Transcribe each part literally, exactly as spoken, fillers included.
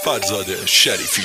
فرزاد شریفی.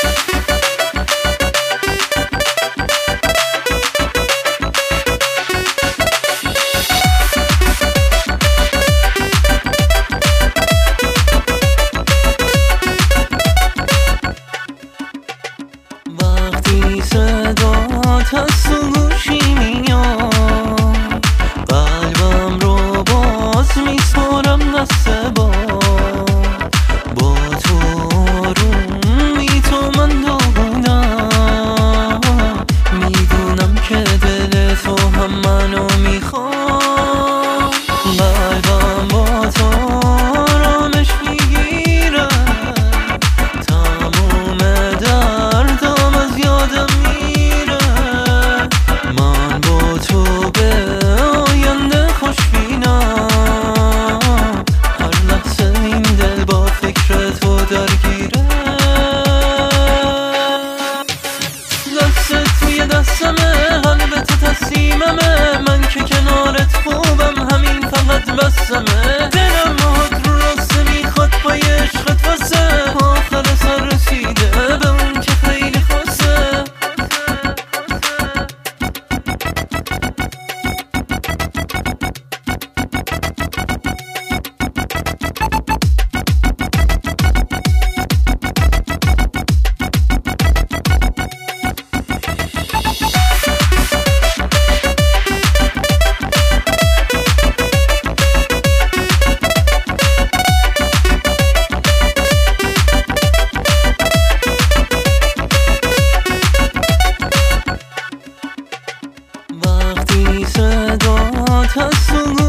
وقتی صدات از تو گوشی میاد، قلبم رو باز میسپارم دست با با تو آرومی تو من داغونم، میدونم که دل تو هم منو میخواد. قلبم با تو آرامش میگیره، تموم دردم از یادم میره. من با تو به آینده خوشبینم، هر لحظه این دل با فکر تو درگیره. دست توی دستمه، قلب تو تسلیممه، من که کنارت خوبم، همین فقط بسمه. دلم باهات رو راسته میخواد با یه عشقت واسه، آخر سر رسیده به اون که خیلی خواسته. وقتی صدات از تو